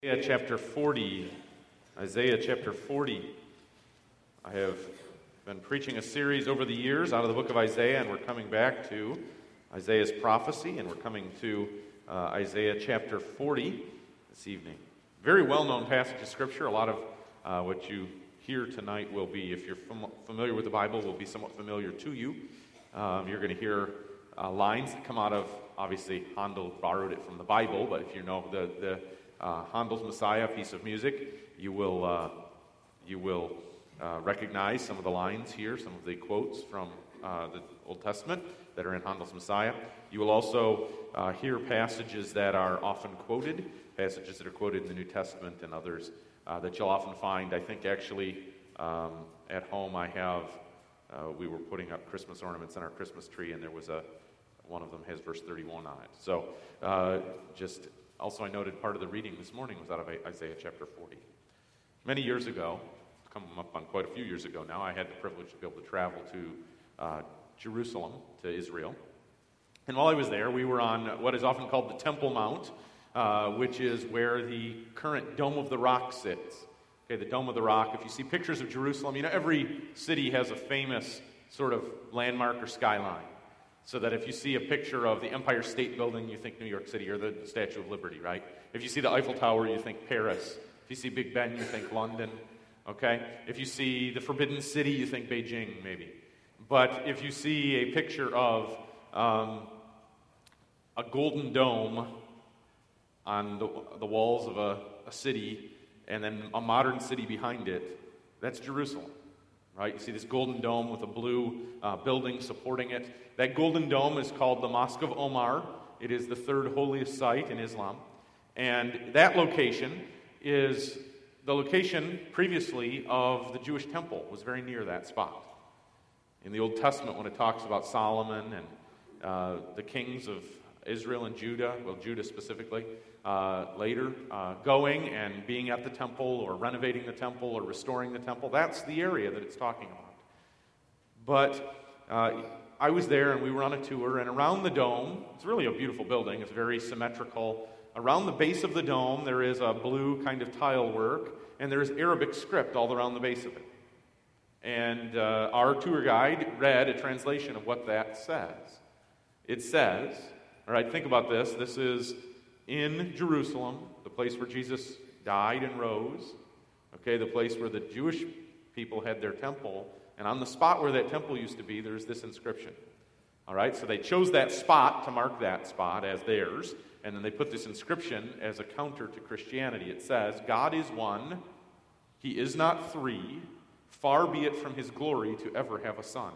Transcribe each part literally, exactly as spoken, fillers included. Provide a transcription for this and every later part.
Isaiah chapter forty. Isaiah chapter forty. I have been preaching a series over the years out of the book of Isaiah, and we're coming back to Isaiah's prophecy, and we're coming to uh, Isaiah chapter forty this evening. Very well-known passage of Scripture. A lot of uh, what you hear tonight will be, if you're fam- familiar with the Bible, will be somewhat familiar to you. Um, you're going to hear uh, lines that come out of, obviously, Handel borrowed it from the Bible, but if you know the the Uh, Handel's Messiah, piece of music, you will uh, you will uh, recognize some of the lines here, some of the quotes from uh, the Old Testament that are in Handel's Messiah. You will also uh, hear passages that are often quoted, passages that are quoted in the New Testament and others uh, that you'll often find. I think actually um, at home I have, uh, we were putting up Christmas ornaments in our Christmas tree, and there was a, one of them has verse thirty-one on it. So uh, just... Also, I noted part of the reading this morning was out of Isaiah chapter forty. Many years ago, come up on quite a few years ago now, I had the privilege to be able to travel to uh, Jerusalem, to Israel. And while I was there, we were on what is often called the Temple Mount, uh, which is where the current Dome of the Rock sits. Okay, the Dome of the Rock. If you see pictures of Jerusalem, you know, every city has a famous sort of landmark or skyline. So that if you see a picture of the Empire State Building, you think New York City, or the Statue of Liberty, right? If you see the Eiffel Tower, you think Paris. If you see Big Ben, you think London, okay? If you see the Forbidden City, you think Beijing, maybe. But if you see a picture of um, a golden dome on the, the walls of a, a city, and then a modern city behind it, that's Jerusalem. Right? You see this golden dome with a blue uh, building supporting it. That golden dome is called the Mosque of Omar. It is the third holiest site in Islam. And that location is the location previously of the Jewish temple. It was very near that spot. In the Old Testament, when it talks about Solomon and uh, the kings of Israel and Judah, well, Judah specifically, uh, later, uh, going and being at the temple or renovating the temple or restoring the temple, that's the area that it's talking about. But uh, I was there and we were on a tour, and around the dome, it's really a beautiful building, it's very symmetrical. Around the base of the dome, there is a blue kind of tile work, and there's Arabic script all around the base of it. And uh, our tour guide read a translation of what that says. It says, all right, think about this. This is in Jerusalem, the place where Jesus died and rose. Okay, the place where the Jewish people had their temple. And on the spot where that temple used to be, there's this inscription. All right, so they chose that spot to mark that spot as theirs. And then they put this inscription as a counter to Christianity. It says, God is one, he is not three, far be it from his glory to ever have a son.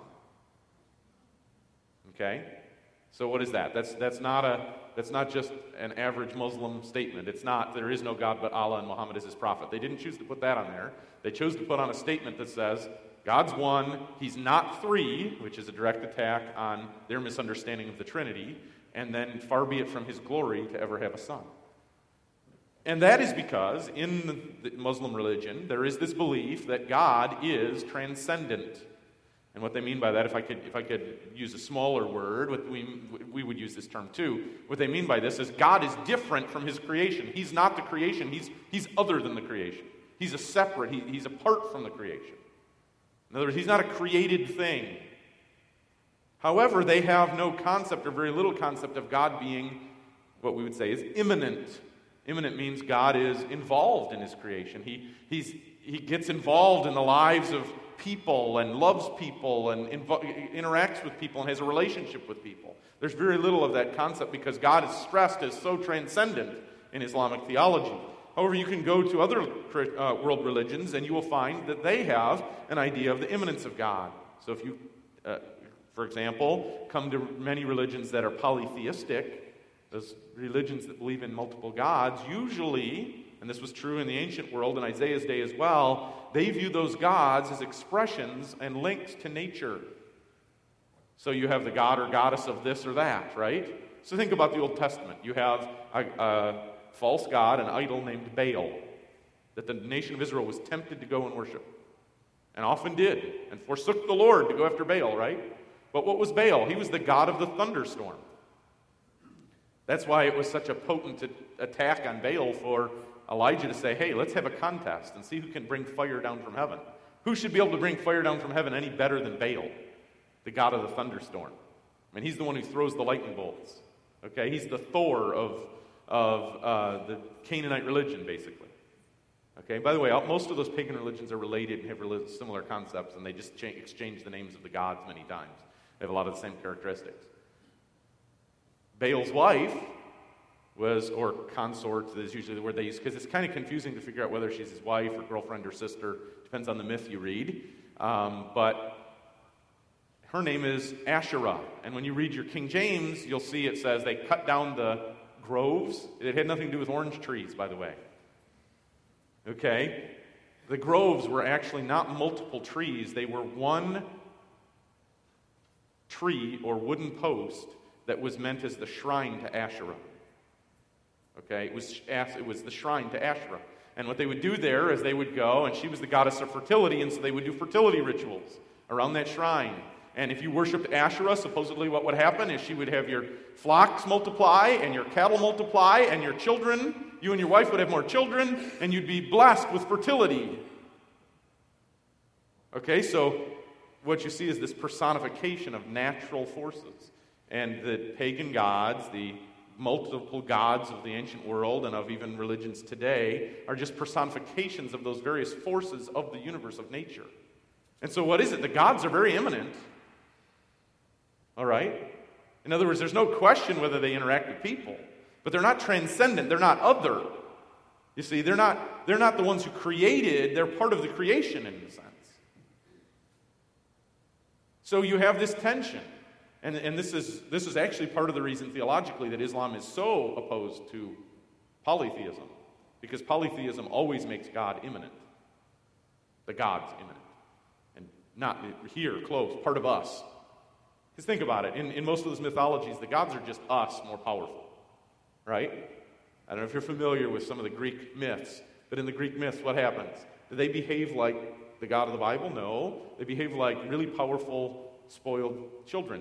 Okay? So what is that? That's that's not a that's not just an average Muslim statement. It's not, there is no God but Allah and Muhammad is his prophet. They didn't choose to put that on there. They chose to put on a statement that says, God's one, he's not three, which is a direct attack on their misunderstanding of the Trinity, and then far be it from his glory to ever have a son. And that is because in the Muslim religion, there is this belief that God is transcendent. And what they mean by that, if I could if I could use a smaller word, what we, we would use this term too. What they mean by this is God is different from his creation. He's not the creation. He's, he's other than the creation. He's a separate, he, he's apart from the creation. In other words, he's not a created thing. However, they have no concept or very little concept of God being what we would say is immanent. Immanent means God is involved in his creation. He, he's, he gets involved in the lives of people and loves people and invo- interacts with people and has a relationship with people. There's very little of that concept because God is stressed as so transcendent in Islamic theology. However, you can go to other uh, world religions and you will find that they have an idea of the immanence of God. So if you, uh, for example, come to many religions that are polytheistic, those religions that believe in multiple gods, usually, and this was true in the ancient world in Isaiah's day as well, they view those gods as expressions and links to nature. So you have the god or goddess of this or that, right? So think about the Old Testament. You have a, a false god, an idol named Baal, that the nation of Israel was tempted to go and worship, and often did, and forsook the Lord to go after Baal, right? But what was Baal? He was the god of the thunderstorm. That's why it was such a potent attack on Baal for Elijah to say, hey, let's have a contest and see who can bring fire down from heaven. Who should be able to bring fire down from heaven any better than Baal, the god of the thunderstorm? I mean, he's the one who throws the lightning bolts. Okay, he's the Thor of, of uh, the Canaanite religion, basically. Okay, by the way, most of those pagan religions are related and have similar concepts, and they just cha- exchange the names of the gods many times. They have a lot of the same characteristics. Baal's wife was, or consort is usually the word they use, because it's kind of confusing to figure out whether she's his wife or girlfriend or sister. Depends on the myth you read. Um, but her name is Asherah. And when you read your King James, you'll see it says they cut down the groves. It had nothing to do with orange trees, by the way. Okay? The groves were actually not multiple trees. They were one tree or wooden post that was meant as the shrine to Asherah. Okay? It was, it was the shrine to Asherah. And what they would do there is they would go, and she was the goddess of fertility, and so they would do fertility rituals around that shrine. And if you worshipped Asherah, supposedly what would happen is she would have your flocks multiply, and your cattle multiply, and your children, you and your wife would have more children, and you'd be blessed with fertility. Okay, so what you see is this personification of natural forces. And the pagan gods, the multiple gods of the ancient world and of even religions today are just personifications of those various forces of the universe of nature. And so what is it? The gods are very immanent. All right? In other words, there's no question whether they interact with people, but they're not transcendent. They're not other. You see, they're not, they're not the ones who created. They're part of the creation in a sense. So you have this tension. And, and this is this is actually part of the reason theologically that Islam is so opposed to polytheism. Because polytheism always makes God immanent. The God's immanent. And not here, close, part of us. Because think about it. In, in most of those mythologies, the gods are just us, more powerful. Right? I don't know if you're familiar with some of the Greek myths. But in the Greek myths, what happens? Do they behave like the God of the Bible? No. They behave like really powerful, spoiled children.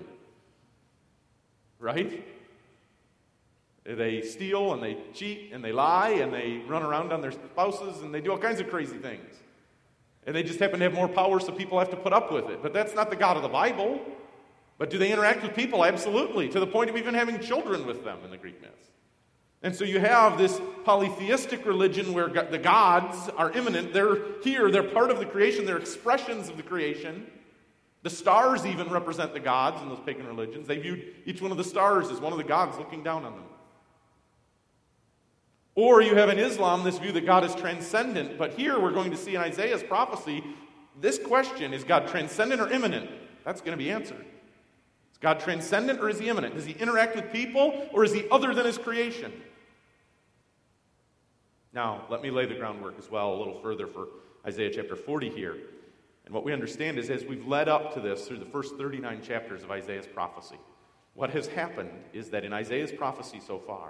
Right? They steal and they cheat and they lie and they run around on their spouses and they do all kinds of crazy things. And they just happen to have more power, so people have to put up with it. But that's not the God of the Bible. But do they interact with people? Absolutely. To the point of even having children with them in the Greek myths. And so you have this polytheistic religion where the gods are immanent. They're here. They're part of the creation. They're expressions of the creation. The stars even represent the gods in those pagan religions. They viewed each one of the stars as one of the gods looking down on them. Or you have in Islam this view that God is transcendent. But here we're going to see in Isaiah's prophecy, this question, is God transcendent or immanent? That's going to be answered. Is God transcendent or is he immanent? Does he interact with people or is he other than his creation? Now, let me lay the groundwork as well a little further for Isaiah chapter forty here. And what we understand is as we've led up to this through the first thirty-nine chapters of Isaiah's prophecy, what has happened is that in Isaiah's prophecy so far,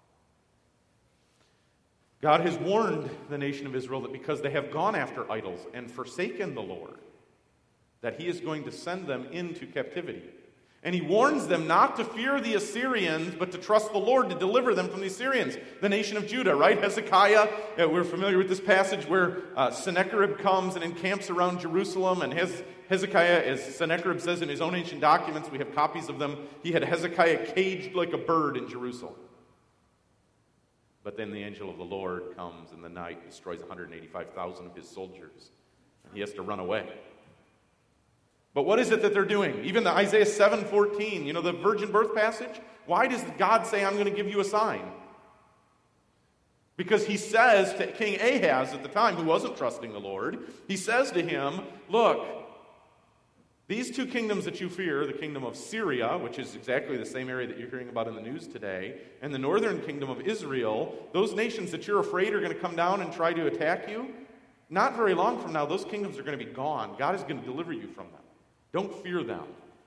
God has warned the nation of Israel that because they have gone after idols and forsaken the Lord, that he is going to send them into captivity. And he warns them not to fear the Assyrians, but to trust the Lord to deliver them from the Assyrians, the nation of Judah, right? Hezekiah, uh, we're familiar with this passage where uh, Sennacherib comes and encamps around Jerusalem, and Hez- Hezekiah, as Sennacherib says in his own ancient documents, we have copies of them, he had Hezekiah caged like a bird in Jerusalem. But then the angel of the Lord comes in the night and destroys one hundred eighty-five thousand of his soldiers, and he has to run away. But what is it that they're doing? Even the Isaiah seven fourteen, you know, the virgin birth passage? Why does God say, I'm going to give you a sign? Because he says to King Ahaz at the time, who wasn't trusting the Lord, he says to him, look, these two kingdoms that you fear, the kingdom of Syria, which is exactly the same area that you're hearing about in the news today, and the northern kingdom of Israel, those nations that you're afraid are going to come down and try to attack you, not very long from now, those kingdoms are going to be gone. God is going to deliver you from them. Don't fear them.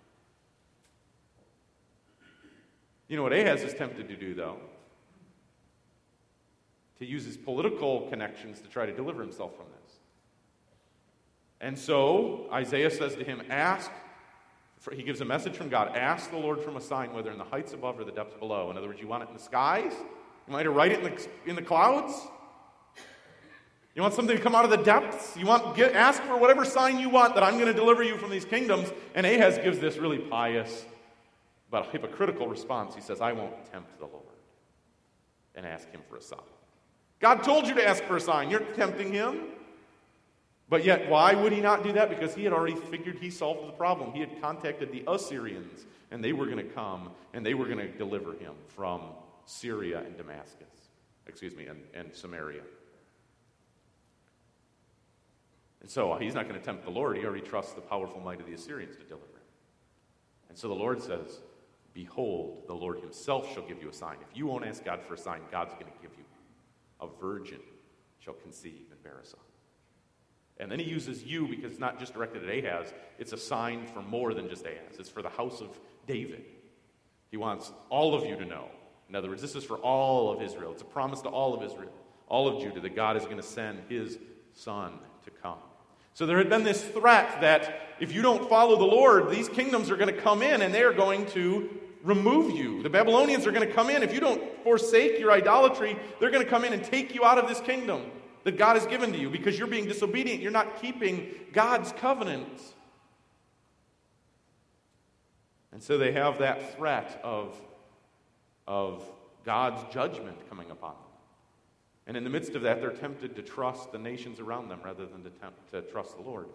You know what Ahaz is tempted to do, though? To use his political connections to try to deliver himself from this. And so Isaiah says to him, ask, for, he gives a message from God, ask the Lord from a sign, whether in the heights above or the depths below. In other words, you want it in the skies? You want to write it in the, in the clouds? You want something to come out of the depths? You want get, ask for whatever sign you want that I'm going to deliver you from these kingdoms. And Ahaz gives this really pious but hypocritical response. He says, I won't tempt the Lord and ask him for a sign. God told you to ask for a sign. You're tempting him. But yet, why would he not do that? Because he had already figured he solved the problem. He had contacted the Assyrians, and they were going to come, and they were going to deliver him from Syria and Damascus. Excuse me, and, and Samaria. And so he's not going to tempt the Lord. He already trusts the powerful might of the Assyrians to deliver him. And so the Lord says, behold, the Lord himself shall give you a sign. If you won't ask God for a sign, God's going to give you. A virgin shall conceive and bear a son. And then he uses you because it's not just directed at Ahaz. It's a sign for more than just Ahaz. It's for the house of David. He wants all of you to know. In other words, this is for all of Israel. It's a promise to all of Israel, all of Judah, that God is going to send his son to come. So there had been this threat that if you don't follow the Lord, these kingdoms are going to come in and they are going to remove you. The Babylonians are going to come in. If you don't forsake your idolatry, they're going to come in and take you out of this kingdom that God has given to you because you're being disobedient. You're not keeping God's covenant. And so they have that threat of, of God's judgment coming upon them. And in the midst of that, they're tempted to trust the nations around them rather than to, tempt, to trust the Lord.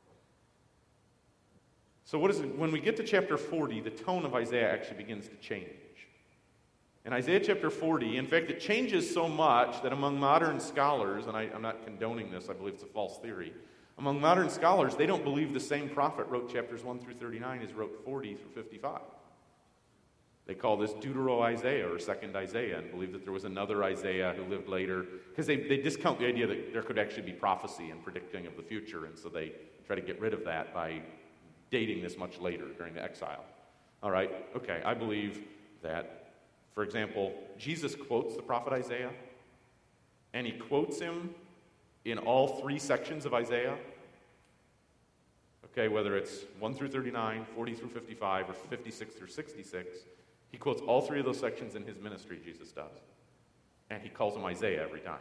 So what is it? When we get to chapter forty, the tone of Isaiah actually begins to change. In Isaiah chapter forty, in fact, it changes so much that among modern scholars, and I, I'm not condoning this, I believe it's a false theory, among modern scholars, they don't believe the same prophet wrote chapters one through thirty-nine as wrote forty through fifty-five. They call this Deutero-Isaiah or second Isaiah and believe that there was another Isaiah who lived later because they, they discount the idea that there could actually be prophecy and predicting of the future, and so they try to get rid of that by dating this much later during the exile. All right, okay, I believe that, for example, Jesus quotes the prophet Isaiah, and he quotes him in all three sections of Isaiah. Okay, whether it's one through thirty-nine, forty through fifty-five, or fifty-six through sixty-six, he quotes all three of those sections in his ministry, Jesus does. And he calls them Isaiah every time.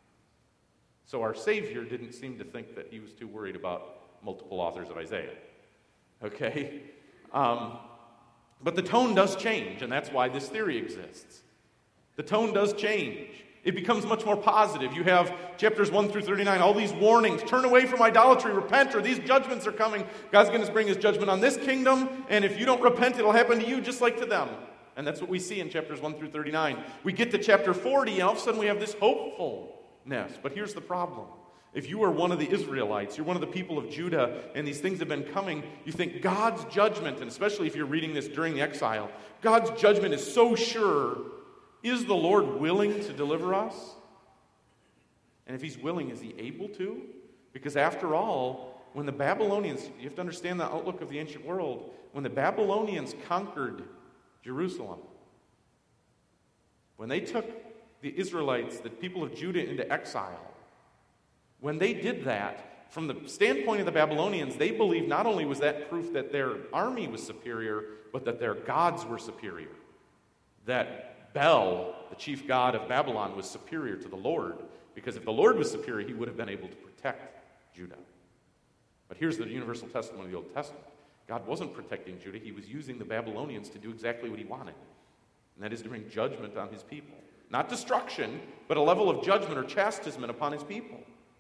So our Savior didn't seem to think that he was too worried about multiple authors of Isaiah. Okay? Um, but the tone does change, and that's why this theory exists. The tone does change. It becomes much more positive. You have chapters one through thirty-nine, all these warnings. Turn away from idolatry, repent, or these judgments are coming. God's going to bring his judgment on this kingdom, and if you don't repent, it'll happen to you just like to them. And that's what we see in chapters one through thirty-nine. We get to chapter forty, and all of a sudden we have this hopefulness. But here's the problem. If you are one of the Israelites, you're one of the people of Judah, and these things have been coming, you think God's judgment, and especially if you're reading this during the exile, God's judgment is so sure. Is the Lord willing to deliver us? And if he's willing, is he able to? Because after all, when the Babylonians, you have to understand the outlook of the ancient world, when the Babylonians conquered Jerusalem, when they took the Israelites, the people of Judah, into exile, when they did that, from the standpoint of the Babylonians, they believed not only was that proof that their army was superior, but that their gods were superior. That Bel, the chief god of Babylon, was superior to the Lord, because if the Lord was superior, he would have been able to protect Judah. But here's the universal testimony of the Old Testament. God wasn't protecting Judah. He was using the Babylonians to do exactly what he wanted, and that is to bring judgment on his people. Not destruction, but a level of judgment or chastisement upon his people.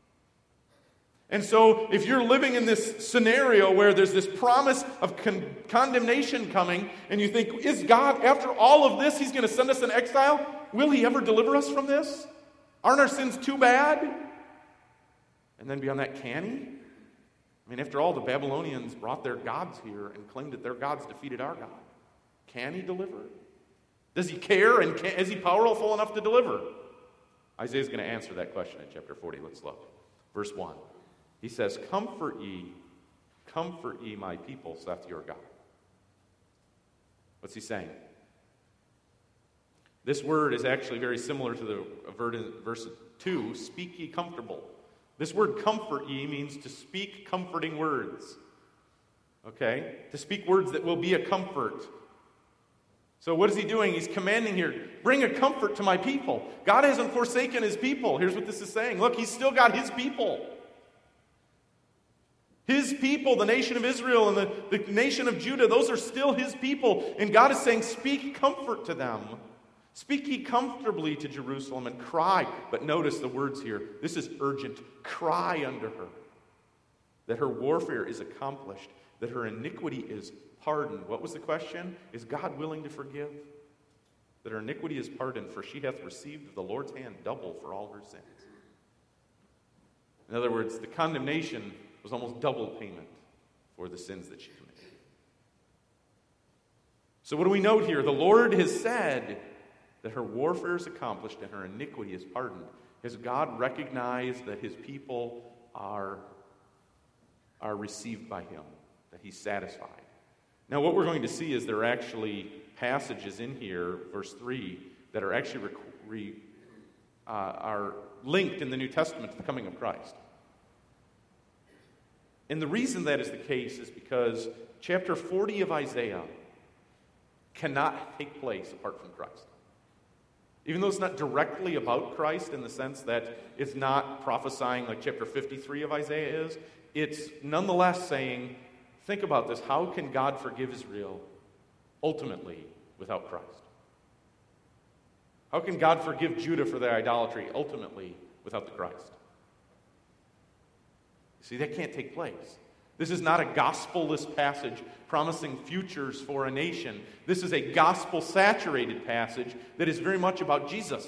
And so, if you're living in this scenario where there's this promise of con- condemnation coming, and you think, is God, after all of this, he's going to send us in exile? Will he ever deliver us from this? Aren't our sins too bad? And then beyond that, can he? I mean, after all, the Babylonians brought their gods here and claimed that their gods defeated our God. Can he deliver? Does he care, and can, is he powerful enough to deliver? Isaiah's going to answer that question in chapter forty. Let's look. Verse one. He says, comfort ye, comfort ye my people, saith your God. What's he saying? This word is actually very similar to the verse two, speak ye comfortable. This word comfort ye means to speak comforting words. Okay? To speak words that will be a comfort. So what is he doing? He's commanding here, bring a comfort to my people. God hasn't forsaken his people. Here's what this is saying. Look, he's still got his people. His people, the nation of Israel and the, the nation of Judah, those are still his people. And God is saying, speak comfort to them. Speak ye comfortably to Jerusalem and cry. But notice the words here. This is urgent. Cry unto her that her warfare is accomplished, that her iniquity is pardoned. What was the question? Is God willing to forgive? That her iniquity is pardoned, for she hath received of the Lord's hand double for all her sins. In other words, the condemnation was almost double payment for the sins that she committed. So what do we note here? The Lord has said that her warfare is accomplished and her iniquity is pardoned. Has God recognized that his people are, are received by him, that he's satisfied? Now what we're going to see is there are actually passages in here, verse three, that are actually rec- re, uh, are linked in the New Testament to the coming of Christ. And the reason that is the case is because chapter forty of Isaiah cannot take place apart from Christ. Even though it's not directly about Christ in the sense that it's not prophesying like chapter fifty-three of Isaiah is, it's nonetheless saying, think about this, how can God forgive Israel ultimately without Christ? How can God forgive Judah for their idolatry ultimately without the Christ? See, that can't take place. This is not a gospel-less passage promising futures for a nation. This is a gospel-saturated passage that is very much about Jesus.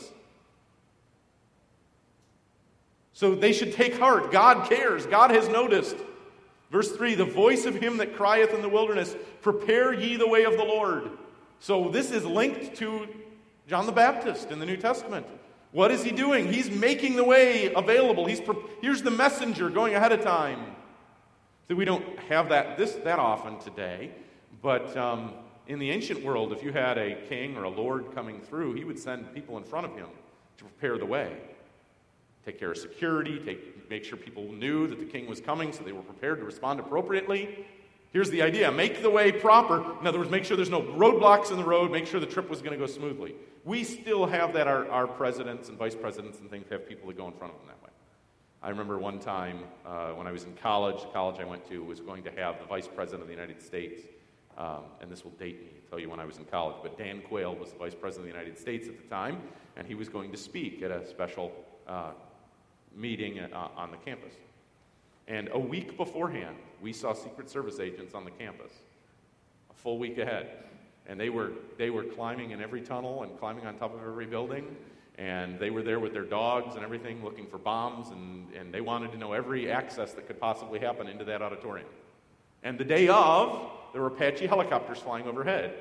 So they should take heart. God cares. God has noticed. Verse three, the voice of him that crieth in the wilderness, prepare ye the way of the Lord. So this is linked to John the Baptist in the New Testament. What is he doing? He's making the way available. He's pre- Here's the messenger going ahead of time. So we don't have that this that often today, but um, in the ancient world, if you had a king or a lord coming through, he would send people in front of him to prepare the way. Take care of security, take, make sure people knew that the king was coming so they were prepared to respond appropriately. Here's the idea. Make the way proper. In other words, make sure there's no roadblocks in the road. Make sure the trip was going to go smoothly. We still have that. Our, our presidents and vice presidents and things have people that go in front of them that way. I remember one time uh, when I was in college, the college I went to was going to have the vice president of the United States, um, and this will date me, tell you when I was in college, but Dan Quayle was the vice president of the United States at the time, and he was going to speak at a special uh, meeting uh, on the campus. And a week beforehand, we saw Secret Service agents on the campus, a full week ahead. And they were they were climbing in every tunnel and climbing on top of every building. And they were there with their dogs and everything, looking for bombs. And, and they wanted to know every access that could possibly happen into that auditorium. And the day of, there were Apache helicopters flying overhead.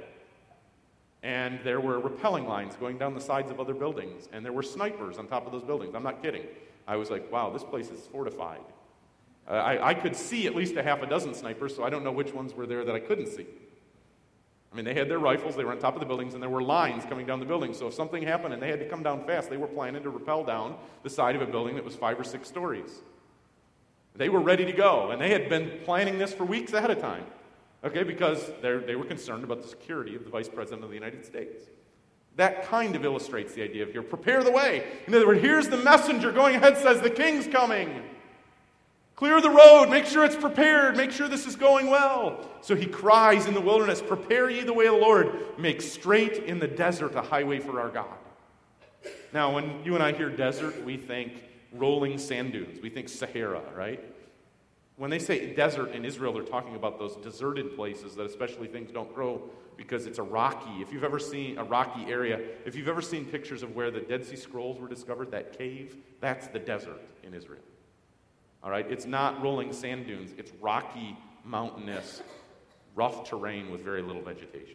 And there were rappelling lines going down the sides of other buildings. And there were snipers on top of those buildings. I'm not kidding. I was like, wow, this place is fortified. Uh, I, I could see at least a half a dozen snipers, so I don't know which ones were there that I couldn't see. I mean, they had their rifles, they were on top of the buildings, and there were lines coming down the building. So if something happened and they had to come down fast, they were planning to rappel down the side of a building that was five or six stories. They were ready to go, and they had been planning this for weeks ahead of time, okay, because they were concerned about the security of the Vice President of the United States. That kind of illustrates the idea of here, prepare the way. In other words, here's the messenger going ahead, says the king's coming. Clear the road, make sure it's prepared, make sure this is going well. So he cries in the wilderness, prepare ye the way of the Lord, make straight in the desert a highway for our God. Now, when you and I hear desert, we think rolling sand dunes, we think Sahara, right? When they say desert in Israel, they're talking about those deserted places that especially things don't grow because it's a rocky, if you've ever seen a rocky area, if you've ever seen pictures of where the Dead Sea Scrolls were discovered, that cave, that's the desert in Israel. All right, it's not rolling sand dunes. It's rocky, mountainous, rough terrain with very little vegetation.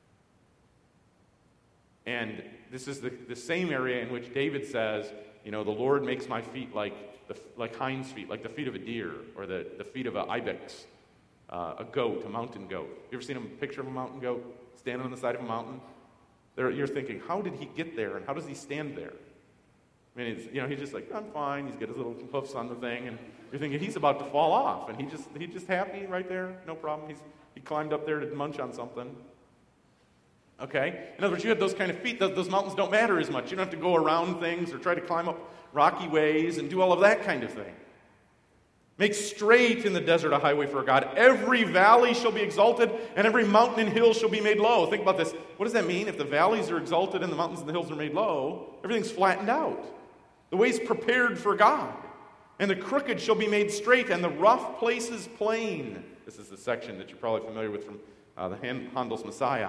And this is the, the same area in which David says, you know, the Lord makes my feet like the, like hinds feet, like the feet of a deer, or the, the feet of an ibex, uh, a goat, a mountain goat. You ever seen a picture of a mountain goat standing on the side of a mountain? There, you're thinking, how did he get there, and how does he stand there? I mean, it's, you know, he's just like, I'm fine. He's got his little hoofs on the thing, and you're thinking he's about to fall off, and he just he's just happy right there, no problem. He's he climbed up there to munch on something. Okay? In other words, you have those kind of feet, those, those mountains don't matter as much. You don't have to go around things or try to climb up rocky ways and do all of that kind of thing. Make straight in the desert a highway for our God. Every valley shall be exalted, and every mountain and hill shall be made low. Think about this. What does that mean? If the valleys are exalted and the mountains and the hills are made low, everything's flattened out. The way's prepared for God. And the crooked shall be made straight, and the rough places plain. This is the section that you're probably familiar with from uh, the Handel's Messiah.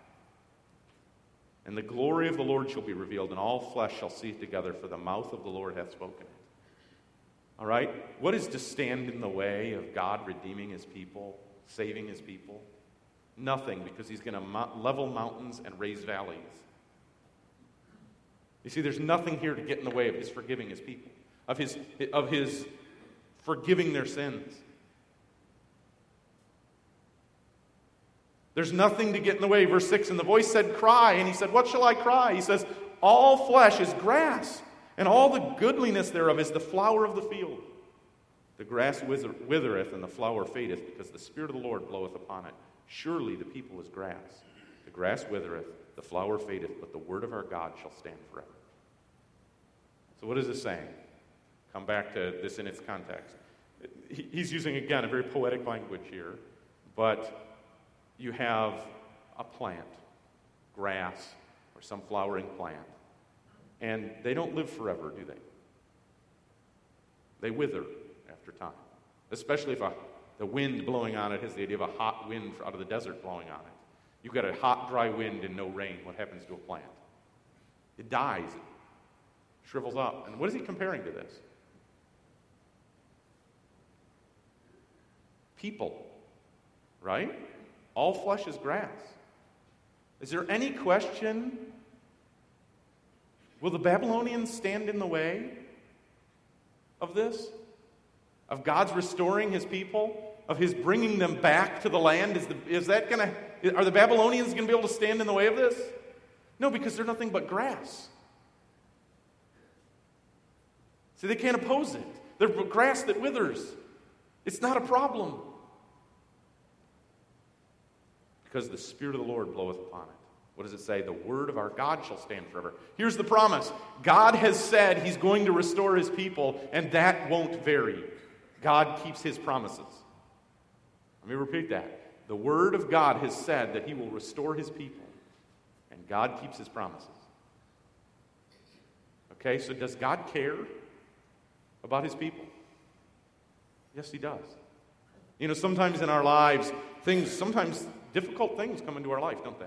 And the glory of the Lord shall be revealed, and all flesh shall see it together, for the mouth of the Lord hath spoken it. All right? What is to stand in the way of God redeeming his people, saving his people? Nothing, because he's going to mo- level mountains and raise valleys. You see, there's nothing here to get in the way of his forgiving his people, of his, of his forgiving their sins. There's nothing to get in the way. Verse six, and the voice said, cry. And he said, what shall I cry? He says, all flesh is grass, and all the goodliness thereof is the flower of the field. The grass wither- withereth, and the flower fadeth, because the Spirit of the Lord bloweth upon it. Surely the people is grass. The grass withereth, the flower fadeth, but the word of our God shall stand forever. So what is it saying? Come back to this in its context. He's using, again, a very poetic language here, but you have a plant, grass, or some flowering plant, and they don't live forever, do they? They wither after time, especially if a, the wind blowing on it has the idea of a hot wind out of the desert blowing on it. You've got a hot, dry wind and no rain. What happens to a plant? It dies. It shrivels up. And what is he comparing to this? People, right? All flesh is grass. Is there any question? Will the Babylonians stand in the way of this? Of God's restoring his people? Of his bringing them back to the land? Is, the, is that going to, are the Babylonians going to be able to stand in the way of this? No, because they're nothing but grass. See, they can't oppose it. They're grass that withers. It's not a problem. Because the Spirit of the Lord bloweth upon it. What does it say? The word of our God shall stand forever. Here's the promise. God has said he's going to restore his people, and that won't vary. God keeps his promises. Let me repeat that. The word of God has said that he will restore his people, and God keeps his promises. Okay, so does God care about his people? Yes, he does. You know, sometimes in our lives, things, sometimes difficult things come into our life, don't they?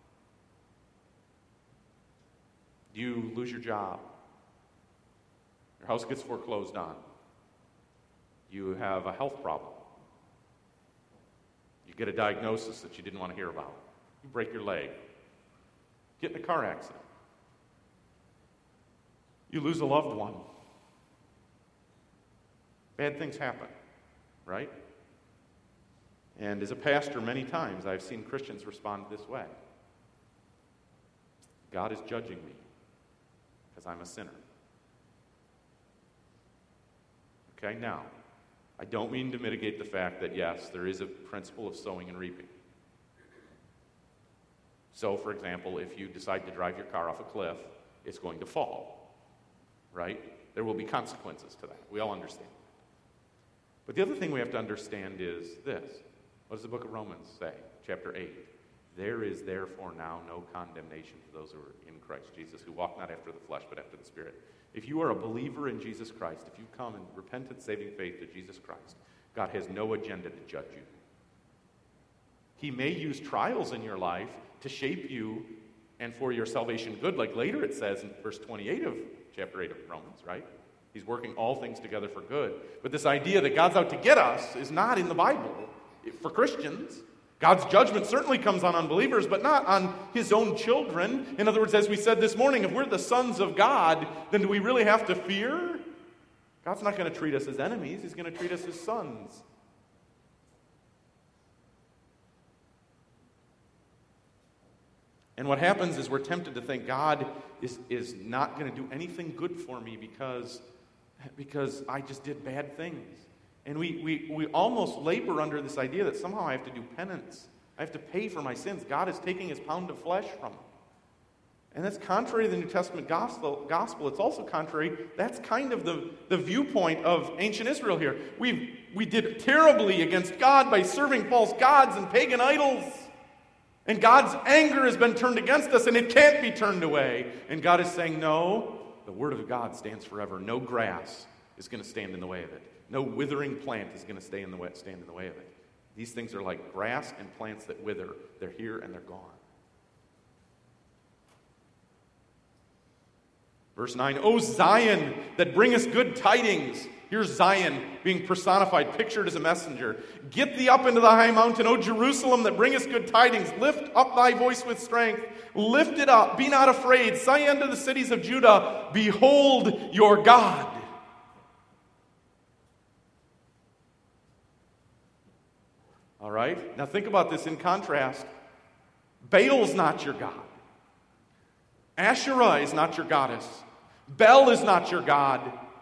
You lose your job. Your house gets foreclosed on. You have a health problem. You get a diagnosis that you didn't want to hear about. You break your leg. Get in a car accident. You lose a loved one. Bad things happen, right? And as a pastor, many times I've seen Christians respond this way. God is judging me because I'm a sinner. Okay, now, I don't mean to mitigate the fact that, yes, there is a principle of sowing and reaping. So, for example, if you decide to drive your car off a cliff, it's going to fall, right? There will be consequences to that. We all understand. But the other thing we have to understand is this. What does the book of Romans say? Chapter eight. There is therefore now no condemnation for those who are in Christ Jesus, who walk not after the flesh, but after the Spirit. If you are a believer in Jesus Christ, if you come in repentant, saving faith to Jesus Christ, God has no agenda to judge you. He may use trials in your life to shape you and for your salvation good, like later it says in verse twenty-eight of chapter eight of Romans, right? He's working all things together for good. But this idea that God's out to get us is not in the Bible for Christians. God's judgment certainly comes on unbelievers, but not on his own children. In other words, as we said this morning, if we're the sons of God, then do we really have to fear? God's not going to treat us as enemies. He's going to treat us as sons. And what happens is we're tempted to think God is, is not going to do anything good for me because, because I just did bad things. And we, we, we almost labor under this idea that somehow I have to do penance I have to pay for my sins. God is taking his pound of flesh from me. And that's contrary to the New Testament gospel. gospel. It's also contrary. That's kind of the, the viewpoint of ancient Israel here. We we did terribly against God by serving false gods and pagan idols. And God's anger has been turned against us, and it can't be turned away. And God is saying, no, the word of God stands forever. No grass is going to stand in the way of it. No withering plant is going to stay in the way, stand in the way of it. These things are like grass and plants that wither. They're here and they're gone. Verse nine, O Zion, that bringest good tidings. Here's Zion being personified, pictured as a messenger. Get thee up into the high mountain, O Jerusalem, that bringest good tidings. Lift up thy voice with strength. Lift it up. Be not afraid. Say unto the cities of Judah, behold your God. All right? Now think about this in contrast. Baal's not your God. Asherah is not your goddess. Bel is not your God.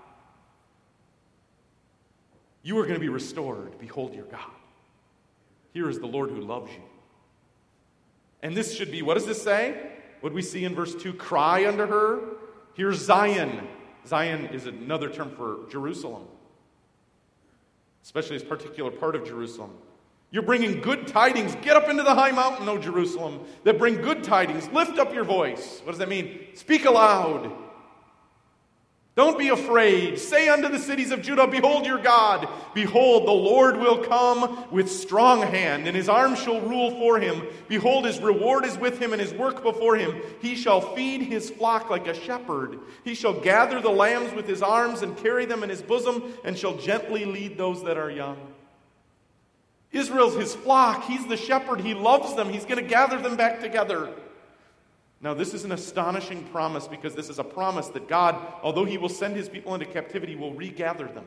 You are going to be restored. Behold your God. Here is the Lord who loves you. And this should be, what does this say? What do we see in verse two? Cry unto her. Here's Zion. Zion is another term for Jerusalem, especially this particular part of Jerusalem. You're bringing good tidings. Get up into the high mountain, O Jerusalem, that bring good tidings. Lift up your voice. What does that mean? Speak aloud. Don't be afraid. Say unto the cities of Judah, behold your God. Behold, the Lord will come with strong hand, and his arm shall rule for him. Behold, his reward is with him, and his work before him. He shall feed his flock like a shepherd. He shall gather the lambs with his arms, and carry them in his bosom, and shall gently lead those that are young. Israel's his flock. He's the shepherd. He loves them. He's going to gather them back together. Now, this is an astonishing promise, because this is a promise that God, although he will send his people into captivity, will regather them.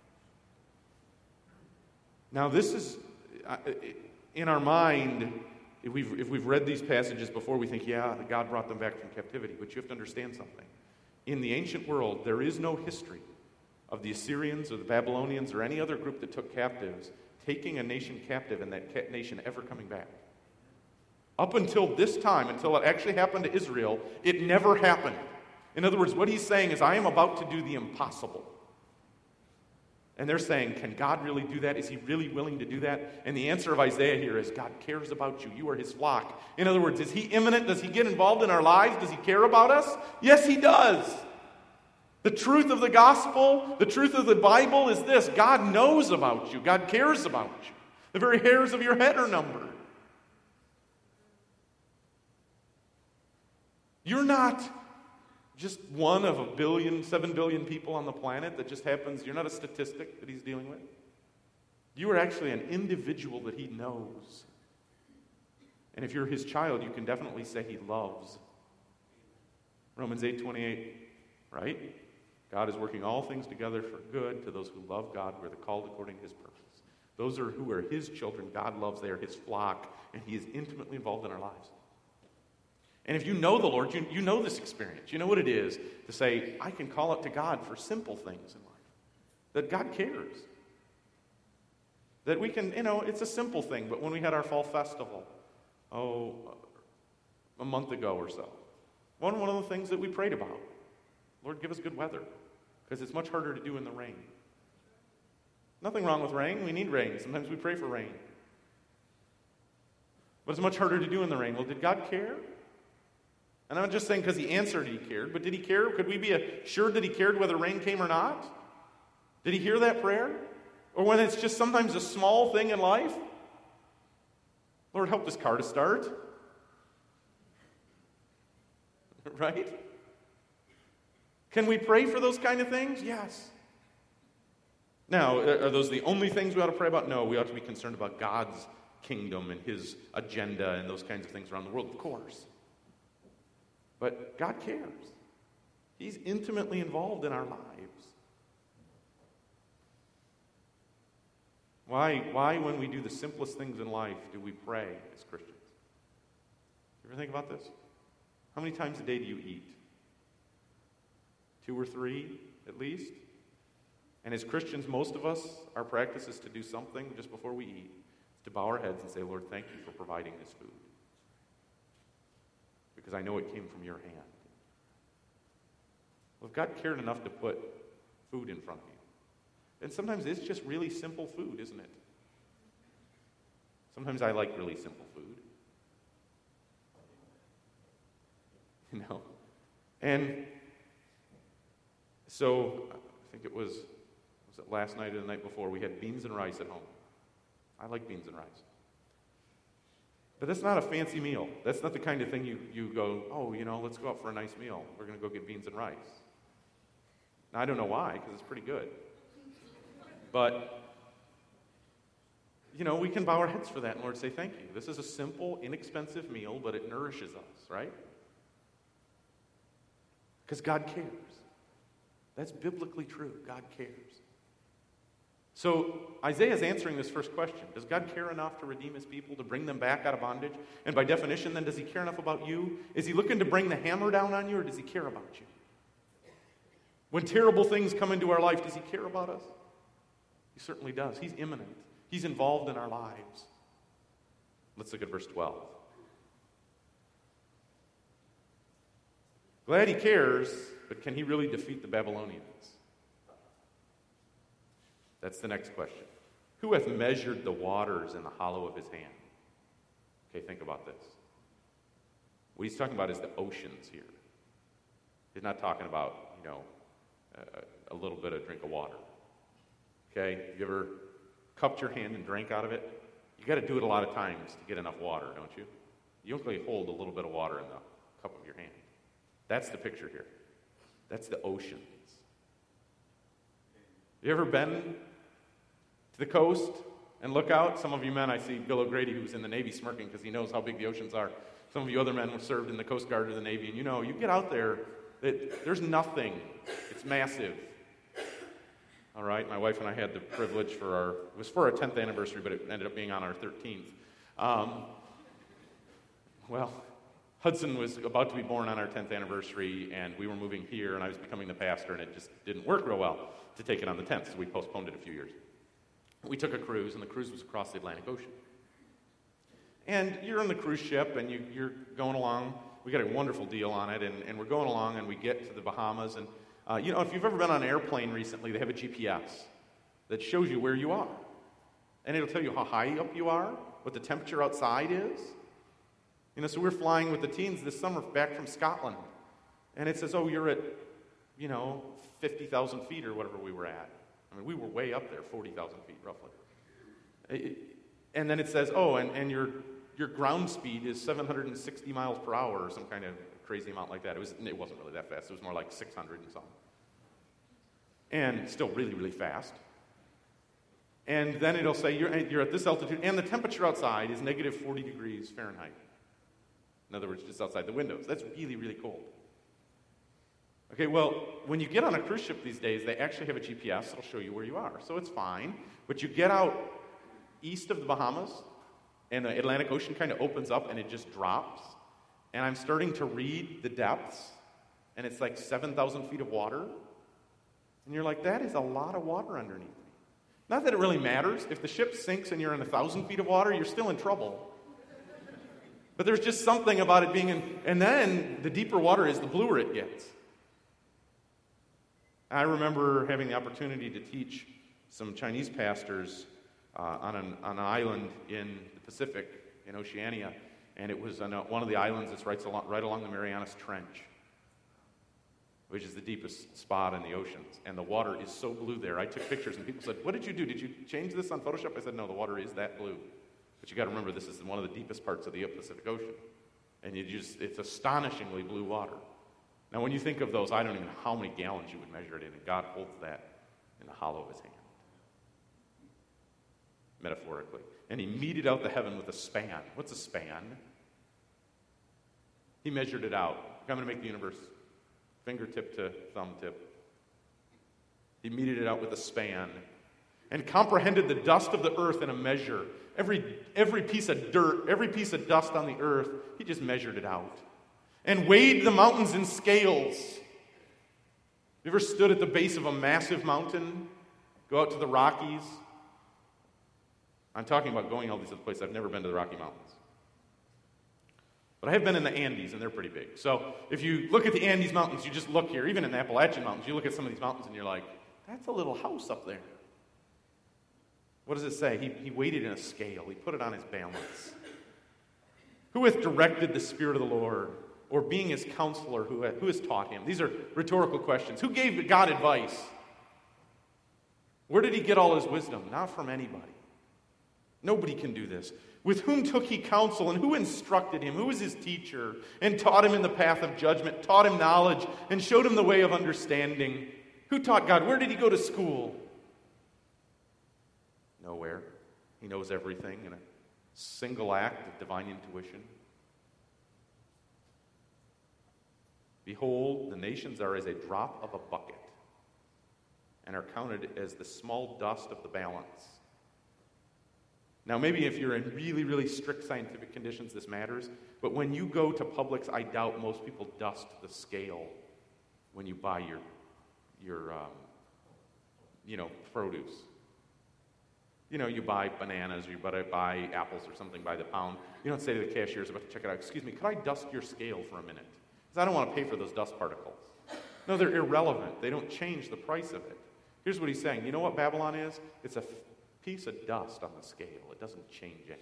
Now, this is, in our mind, if we've, if we've read these passages before, we think, yeah, God brought them back from captivity. But you have to understand something. In the ancient world, there is no history of the Assyrians or the Babylonians or any other group that took captives taking a nation captive and that nation ever coming back. Up until this time, until it actually happened to Israel, it never happened. In other words, what he's saying is, I am about to do the impossible. And they're saying, can God really do that? Is he really willing to do that? And the answer of Isaiah here is, God cares about you. You are his flock. In other words, is he imminent? Does he get involved in our lives? Does he care about us? Yes, he does. The truth of the gospel, the truth of the Bible is this: God knows about you. God cares about you. The very hairs of your head are numbered. You're not just one of a billion, seven billion people on the planet that just happens. You're not a statistic that he's dealing with. You are actually an individual that he knows. And if you're his child, you can definitely say he loves. Romans eight twenty-eight, right? God is working all things together for good to those who love God, who are called according to his purpose. Those are who are his children. God loves. They are his flock, and he is intimately involved in our lives. And if you know the Lord, you, you know this experience. You know what it is to say, I can call up to God for simple things in life. That God cares. That we can, you know, it's a simple thing, but when we had our fall festival, oh, a month ago or so, one, one of the things that we prayed about, Lord, give us good weather, because it's much harder to do in the rain. Nothing wrong with rain. We need rain. Sometimes we pray for rain. But it's much harder to do in the rain. Well, did God care? And I'm not just saying because he answered he cared, but did he care? Could we be assured that he cared whether rain came or not? Did he hear that prayer? Or when it's just sometimes a small thing in life? Lord, help this car to start. Right? Can we pray for those kind of things? Yes. Now, are those the only things we ought to pray about? No, we ought to be concerned about God's kingdom and his agenda and those kinds of things around the world, of course. But God cares. He's intimately involved in our lives. Why, why, when we do the simplest things in life, do we pray as Christians? You ever think about this? How many times a day do you eat? Two or three, at least? And as Christians, most of us, our practice is to do something just before we eat. to bow our heads and say, Lord, thank you for providing this food. Because I know it came from your hand. Well, if God cared enough to put food in front of you, and sometimes it's just really simple food, isn't it? Sometimes I like really simple food. You know? And so, I think it was, was it last night or the night before, we had beans and rice at home. I like beans and rice. But that's not a fancy meal. That's not the kind of thing you, you go, oh, you know, let's go out for a nice meal. We're going to go get beans and rice. Now, I don't know why, because it's pretty good. But, you know, we can bow our heads for that and Lord say thank you. This is a simple, inexpensive meal, but it nourishes us, right? Because God cares. That's biblically true. God cares. So Isaiah is answering this first question. Does God care enough to redeem his people, to bring them back out of bondage? And by definition, then, does he care enough about you? Is he looking to bring the hammer down on you, or does he care about you? When terrible things come into our life, does he care about us? He certainly does. He's immanent. He's involved in our lives. Let's look at verse twelve. Glad he cares, but can he really defeat the Babylonians? That's the next question. Who hath measured the waters in the hollow of his hand? Okay, think about this. What he's talking about is the oceans here. He's not talking about, you know, a, a little bit of drink of water. Okay? You ever cupped your hand and drank out of it? You got to do it a lot of times to get enough water, don't you? You don't really hold a little bit of water in the cup of your hand. That's the picture here. That's the oceans. You ever been to the coast and look out? Some of you men, I see Bill O'Grady, who's in the Navy, smirking because he knows how big the oceans are. Some of you other men were served in the Coast Guard or the Navy, and you know, you get out there, it, there's nothing. It's massive. All right, my wife and I had the privilege for our, it was for our tenth anniversary, but it ended up being on our thirteenth. Um, well, Hudson was about to be born on our tenth anniversary, and we were moving here, and I was becoming the pastor, and it just didn't work real well to take it on the tenth, so we postponed it a few years. We took a cruise, and the cruise was across the Atlantic Ocean. And you're on the cruise ship, and you, you're going along. We got a wonderful deal on it, and, and we're going along, and we get to the Bahamas. And, uh, you know, if you've ever been on an airplane recently, they have a G P S that shows you where you are. And it'll tell you how high up you are, what the temperature outside is. You know, so we're flying with the teens this summer back from Scotland. And it says, oh, you're at, you know, fifty thousand feet or whatever we were at. I mean, we were way up there, forty thousand feet roughly. It, and then it says, oh, and, and your your ground speed is seven hundred sixty miles per hour or some kind of crazy amount like that. It, was, it wasn't really that fast. It was more like six hundred and something. And still really, really fast. And then it'll say you're, you're at this altitude, and the temperature outside is negative forty degrees Fahrenheit. In other words, just outside the windows. That's really, really cold. Okay, well, when you get on a cruise ship these days, they actually have a G P S that'll show you where you are. So it's fine. But you get out east of the Bahamas, and the Atlantic Ocean kind of opens up, and it just drops. And I'm starting to read the depths, and it's like seven thousand feet of water. And you're like, that is a lot of water underneath me. Not that it really matters. If the ship sinks and you're in one thousand feet of water, you're still in trouble. But there's just something about it being in, and then the deeper water is, the bluer it gets. I remember having the opportunity to teach some Chinese pastors uh, on, an, on an island in the Pacific, in Oceania, and it was on a, one of the islands that's right along, right along the Marianas Trench, which is the deepest spot in the oceans. And the water is so blue there. I took pictures, and people said, what did you do? Did you change this on Photoshop? I said, no, the water is that blue. But you got to remember, this is one of the deepest parts of the Pacific Ocean. And you just, it's astonishingly blue water. Now, when you think of those, I don't even know how many gallons you would measure it in, and God holds that in the hollow of his hand, metaphorically. And he meted out the heaven with a span. What's a span? He measured it out. I'm going to make the universe fingertip to thumb tip. He meted it out with a span and comprehended the dust of the earth in a measure. Every, every piece of dirt, every piece of dust on the earth, he just measured it out. And weighed the mountains in scales. You ever stood at the base of a massive mountain? Go out to the Rockies? I'm talking about going all these other places. I've never been to the Rocky Mountains. But I have been in the Andes, and they're pretty big. So if you look at the Andes Mountains, you just look here, even in the Appalachian Mountains, you look at some of these mountains and you're like, that's a little house up there. What does it say? He, he weighed it in a scale. He put it on his balance. Who hath directed the Spirit of the Lord? Or being his counselor, who, who has taught him? These are rhetorical questions. Who gave God advice? Where did he get all his wisdom? Not from anybody. Nobody can do this. With whom took he counsel, and who instructed him? Who was his teacher, and taught him in the path of judgment, taught him knowledge, and showed him the way of understanding? Who taught God? Where did he go to school? Nowhere. He knows everything in a single act of divine intuition. Behold, the nations are as a drop of a bucket, and are counted as the small dust of the balance. Now, maybe if you're in really, really strict scientific conditions, this matters. But when you go to Publix, I doubt most people dust the scale when you buy your, your, um, you know, produce. You know, you buy bananas, or you buy apples or something by the pound. You don't say to the cashiers about to check it out, excuse me, could I dust your scale for a minute? Because I don't want to pay for those dust particles. No, they're irrelevant. They don't change the price of it. Here's what he's saying. You know what Babylon is? It's a piece of dust on the scale. It doesn't change anything.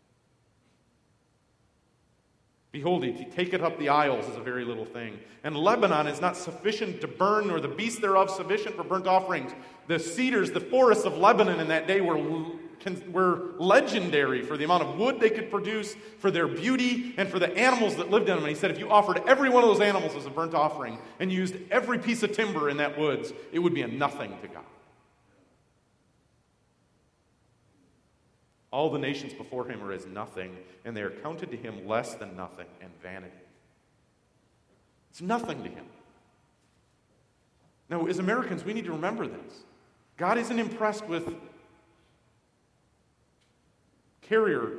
Behold, he taketh up the isles as a very little thing. And Lebanon is not sufficient to burn, nor the beasts thereof sufficient for burnt offerings. The cedars, the forests of Lebanon in that day were, were legendary for the amount of wood they could produce, for their beauty, and for the animals that lived in them. And he said if you offered every one of those animals as a burnt offering and used every piece of timber in that woods, it would be a nothing to God. All the nations before him are as nothing, and they are counted to him less than nothing and vanity. It's nothing to him. Now, as Americans, we need to remember this. God isn't impressed with carrier,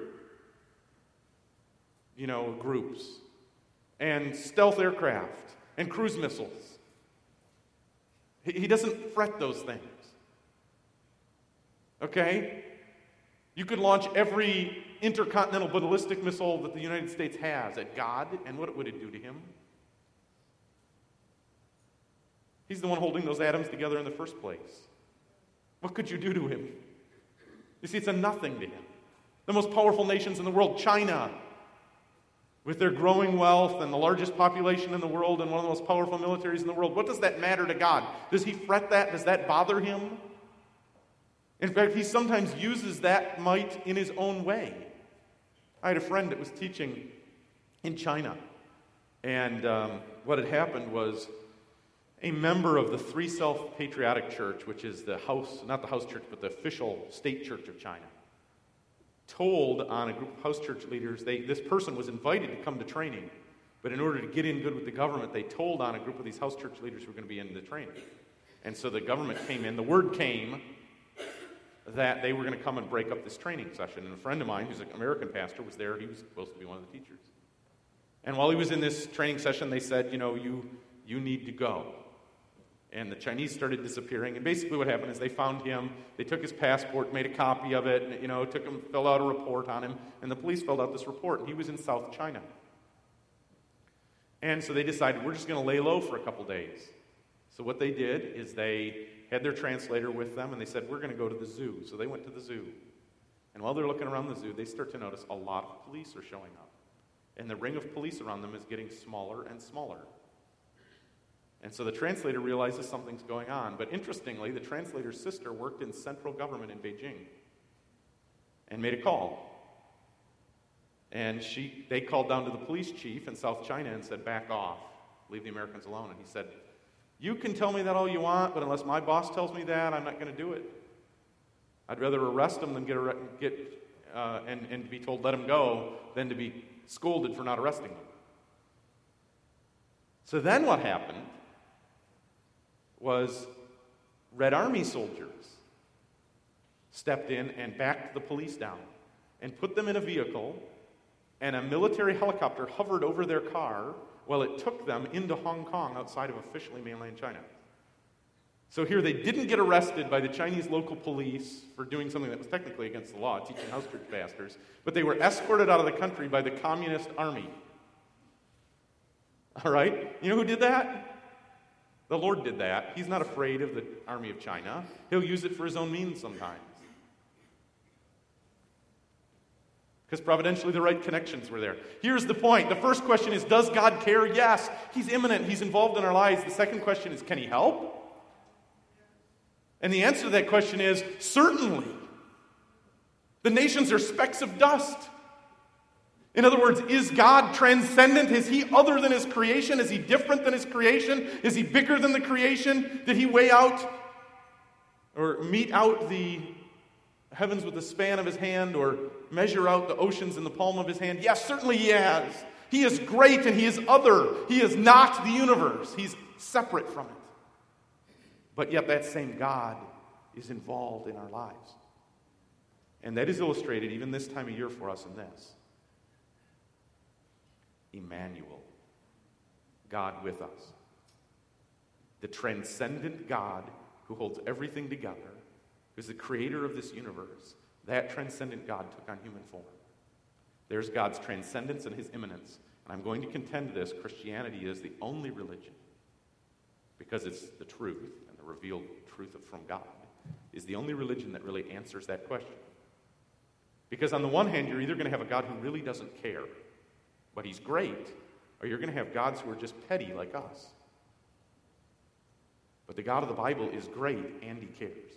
you know, groups and stealth aircraft and cruise missiles. He doesn't fret those things. Okay? You could launch every intercontinental ballistic missile that the United States has at God, and what would it do to him? He's the one holding those atoms together in the first place. What could you do to him? You see, it's a nothing to him. The most powerful nations in the world, China, with their growing wealth and the largest population in the world and one of the most powerful militaries in the world, what does that matter to God? Does he fret that? Does that bother him? In fact, he sometimes uses that might in his own way. I had a friend that was teaching in China, and um, what had happened was a member of the Three Self-Patriotic Church, which is the house, not the house church, but the official state church of China, told on a group of house church leaders, they, this person was invited to come to training, but in order to get in good with the government, they told on a group of these house church leaders who were going to be in the training. And so the government came in, the word came that they were going to come and break up this training session. And a friend of mine, who's an American pastor, was there. He was supposed to be one of the teachers. And while he was in this training session, they said, you know, you, you need to go. And the Chinese started disappearing. And basically what happened is they found him, they took his passport, made a copy of it, and, you know, took him, filled out a report on him, and the police filled out this report, and he was in South China. And so they decided, we're just going to lay low for a couple days. So what they did is they had their translator with them, and they said, we're going to go to the zoo. So they went to the zoo. And while they're looking around the zoo, they start to notice a lot of police are showing up. And the ring of police around them is getting smaller and smaller. And so the translator realizes something's going on. But interestingly, the translator's sister worked in central government in Beijing and made a call. And she, they called down to the police chief in South China and said, back off, leave the Americans alone. And he said, you can tell me that all you want, but unless my boss tells me that, I'm not going to do it. I'd rather arrest them than get, get uh, and, and be told let him go than to be scolded for not arresting them. So then what happened was Red Army soldiers stepped in and backed the police down and put them in a vehicle, and a military helicopter hovered over their car while it took them into Hong Kong outside of officially mainland China. So here they didn't get arrested by the Chinese local police for doing something that was technically against the law, teaching house church pastors, but they were escorted out of the country by the Communist Army. All right? You know who did that? The Lord did that. He's not afraid of the army of China. He'll use it for his own means sometimes. Because providentially the right connections were there. Here's the point. The first question is, does God care? Yes. He's immanent. He's involved in our lives. The second question is, can he help? And the answer to that question is, certainly. The nations are specks of dust. In other words, is God transcendent? Is he other than his creation? Is he different than his creation? Is he bigger than the creation? Did he weigh out or meet out the heavens with the span of his hand or measure out the oceans in the palm of his hand? Yes, certainly he has. He is great and he is other. He is not the universe. He's separate from it. But yet that same God is involved in our lives. And that is illustrated even this time of year for us in this. Emmanuel, God with us. The transcendent God who holds everything together, who's the creator of this universe, that transcendent God took on human form. There's God's transcendence and his immanence. And I'm going to contend this. Christianity is the only religion, because it's the truth and the revealed truth from God, is the only religion that really answers that question. Because on the one hand, you're either going to have a God who really doesn't care, but he's great, or you're going to have gods who are just petty like us. But the God of the Bible is great, and he cares.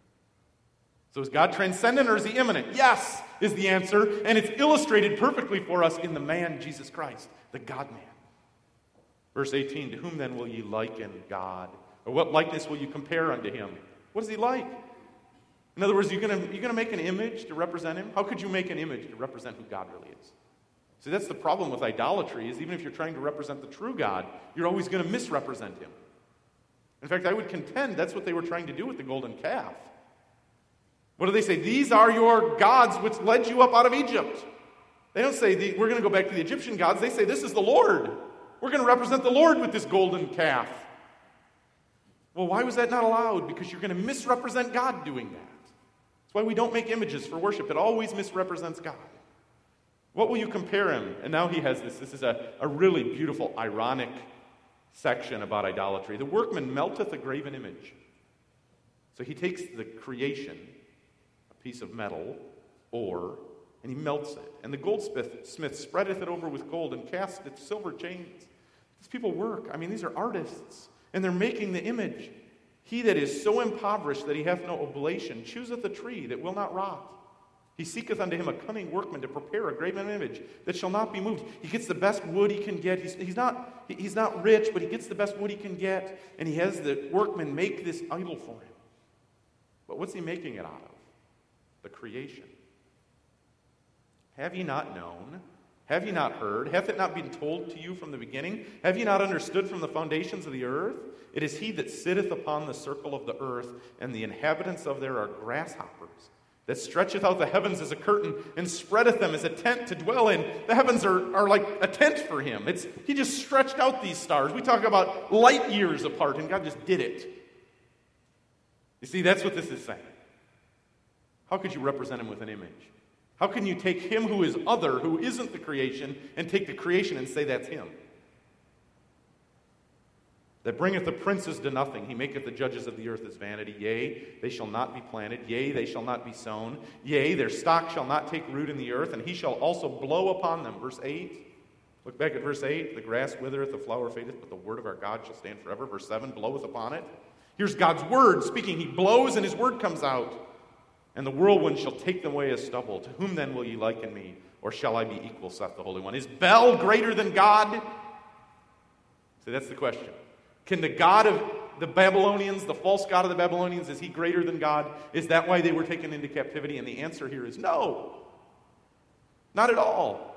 So is God transcendent or is he immanent? Yes, is the answer, and it's illustrated perfectly for us in the man, Jesus Christ, the God-man. Verse eighteen, to whom then will ye liken God? Or what likeness will you compare unto him? What is he like? In other words, you're going to, you're going to make an image to represent him? How could you make an image to represent who God really is? See, that's the problem with idolatry, is even if you're trying to represent the true God, you're always going to misrepresent him. In fact, I would contend that's what they were trying to do with the golden calf. What do they say? These are your gods which led you up out of Egypt. They don't say, we're going to go back to the Egyptian gods. They say, this is the Lord. We're going to represent the Lord with this golden calf. Well, why was that not allowed? Because you're going to misrepresent God doing that. That's why we don't make images for worship. It always misrepresents God. What will you compare him? And now he has this. This is a, a really beautiful, ironic section about idolatry. The workman melteth a graven image. So he takes the creation, a piece of metal, ore, and he melts it. And the goldsmith smith spreadeth it over with gold and cast its silver chains. These people work. I mean, these are artists. And they're making the image. He that is so impoverished that he hath no oblation chooseth a tree that will not rot. He seeketh unto him a cunning workman to prepare a graven image that shall not be moved. He gets the best wood he can get. He's, he's, not, he's not rich, but he gets the best wood he can get. And he has the workman make this idol for him. But what's he making it out of? The creation. Have ye not known? Have ye not heard? Hath it not been told to you from the beginning? Have ye not understood from the foundations of the earth? It is he that sitteth upon the circle of the earth, and the inhabitants of there are grasshoppers, that stretcheth out the heavens as a curtain, and spreadeth them as a tent to dwell in. The heavens are, are like a tent for him. It's he just stretched out these stars. We talk about light years apart, and God just did it. You see, that's what this is saying. How could you represent him with an image? How can you take him who is other, who isn't the creation, and take the creation and say that's him? That bringeth the princes to nothing. He maketh the judges of the earth as vanity. Yea, they shall not be planted. Yea, they shall not be sown. Yea, their stock shall not take root in the earth, and he shall also blow upon them. Verse eight. Look back at verse eight. The grass withereth, the flower fadeth, but the word of our God shall stand forever. Verse seven. Bloweth upon it. Here's God's word speaking. He blows, and his word comes out. And the whirlwind shall take them away as stubble. To whom then will ye liken me? Or shall I be equal, saith the Holy One? Is Bel greater than God? So that's the question. Can the God of the Babylonians, the false god of the Babylonians, is he greater than God? Is that why they were taken into captivity? And the answer here is no. Not at all.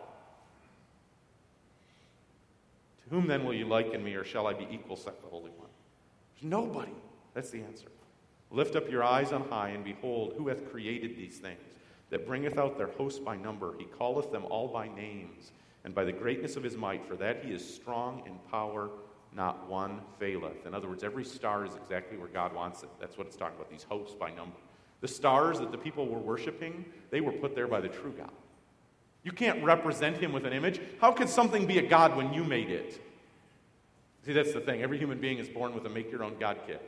To whom then will you liken me, or shall I be equal, saith the Holy One? There's nobody. That's the answer. Lift up your eyes on high, and behold, who hath created these things, that bringeth out their host by number. He calleth them all by names, and by the greatness of his might, for that he is strong in power. not one faileth. In other words, every star is exactly where God wants it. That's what it's talking about, these hosts by number. The stars that the people were worshiping, they were put there by the true God. You can't represent him with an image. How could something be a God when you made it? See, that's the thing. Every human being is born with a make-your-own-God kit.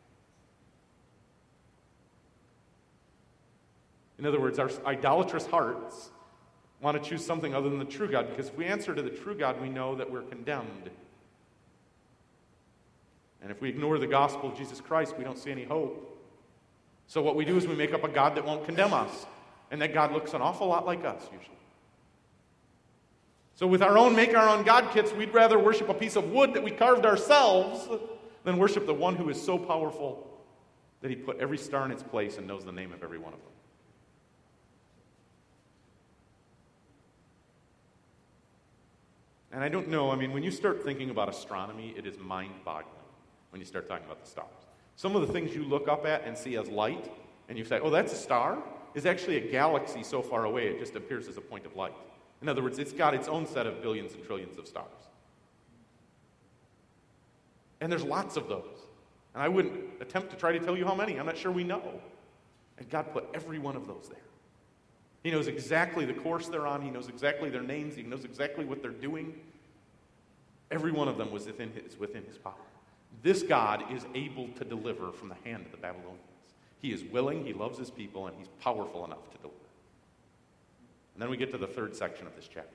In other words, our idolatrous hearts want to choose something other than the true God, because if we answer to the true God, we know that we're condemned. And if we ignore the gospel of Jesus Christ, we don't see any hope. So what we do is we make up a God that won't condemn us, and that God looks an awful lot like us, usually. So with our own make-our-own God kits, we'd rather worship a piece of wood that we carved ourselves than worship the one who is so powerful that he put every star in its place and knows the name of every one of them. And I don't know, I mean, when you start thinking about astronomy, it is mind-boggling when you start talking about the stars. Some of the things you look up at and see as light, and you say, oh, that's a star, is actually a galaxy so far away it just appears as a point of light. In other words, it's got its own set of billions and trillions of stars. And there's lots of those. And I wouldn't attempt to try to tell you how many. I'm not sure we know. And God put every one of those there. He knows exactly the course they're on. He knows exactly their names. He knows exactly what they're doing. Every one of them was within his, within his power. This God is able to deliver from the hand of the Babylonians. He is willing, he loves his people, and he's powerful enough to deliver. And then we get to the third section of this chapter.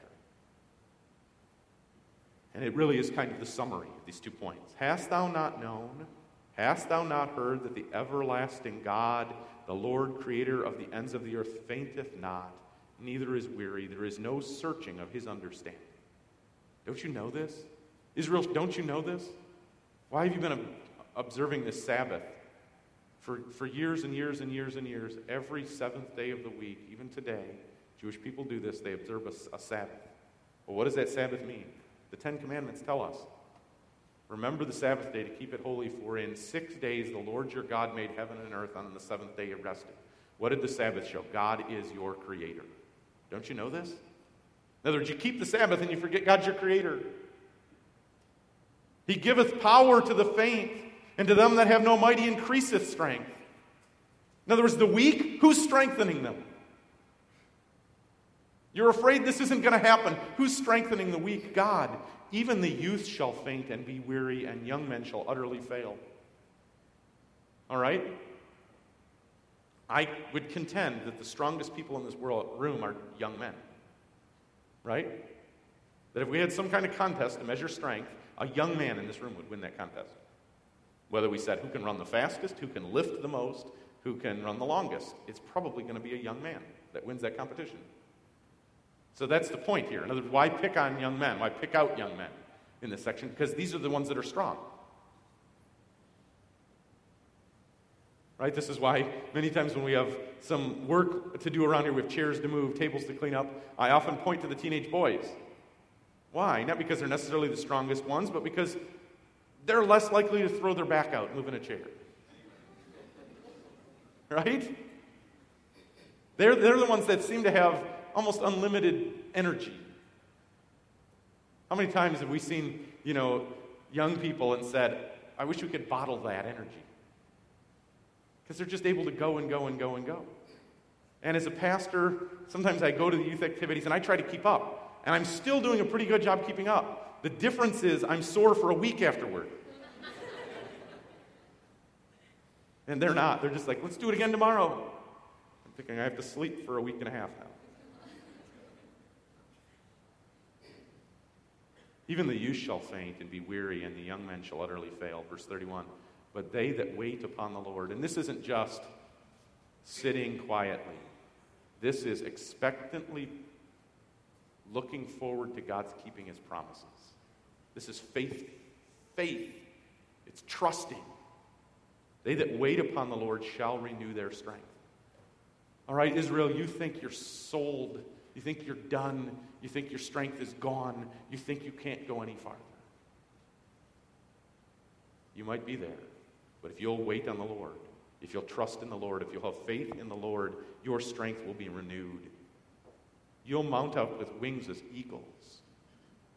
And it really is kind of the summary of these two points. Hast thou not known, hast thou not heard that the everlasting God, the Lord, creator of the ends of the earth, fainteth not, neither is weary. There is no searching of his understanding. Don't you know this? Israel, don't you know this? Why have you been observing this Sabbath for, for years and years and years and years? Every seventh day of the week, even today, Jewish people do this. They observe a, a Sabbath. Well, what does that Sabbath mean? The Ten Commandments tell us. Remember the Sabbath day to keep it holy, for in six days the Lord your God made heaven and earth, and on the seventh day he rested. What did the Sabbath show? God is your creator. Don't you know this? In other words, you keep the Sabbath and you forget God's your creator. He giveth power to the faint, and to them that have no might he increaseth strength. In other words, the weak, who's strengthening them? You're afraid this isn't going to happen. Who's strengthening the weak? God. Even the youth shall faint and be weary, and young men shall utterly fail. All right? I would contend that the strongest people in this world room are young men. Right? That if we had some kind of contest to measure strength, a young man in this room would win that contest. Whether we said who can run the fastest, who can lift the most, who can run the longest, it's probably going to be a young man that wins that competition. So that's the point here. In other words, why pick on young men? Why pick out young men in this section? Because these are the ones that are strong. Right? This is why many times when we have some work to do around here, we have chairs to move, tables to clean up, I often point to the teenage boys. Why? Not because they're necessarily the strongest ones, but because they're less likely to throw their back out and move in a chair. Right? They're, they're the ones that seem to have almost unlimited energy. How many times have we seen, you know, young people and said, I wish we could bottle that energy? Because they're just able to go and go and go and go. And as a pastor, sometimes I go to the youth activities and I try to keep up. And I'm still doing a pretty good job keeping up. The difference is I'm sore for a week afterward. And they're not. They're just like, let's do it again tomorrow. I'm thinking I have to sleep for a week and a half now. Even the youth shall faint and be weary, and the young men shall utterly fail. Verse thirty-one. But they that wait upon the Lord, and this isn't just sitting quietly. This is expectantly looking forward to God's keeping his promises. This is faith. Faith. It's trusting. They that wait upon the Lord shall renew their strength. All right, Israel, you think you're sold. You think you're done. You think your strength is gone. You think you can't go any farther. You might be there, but if you'll wait on the Lord, if you'll trust in the Lord, if you'll have faith in the Lord, your strength will be renewed. You'll mount up with wings as eagles.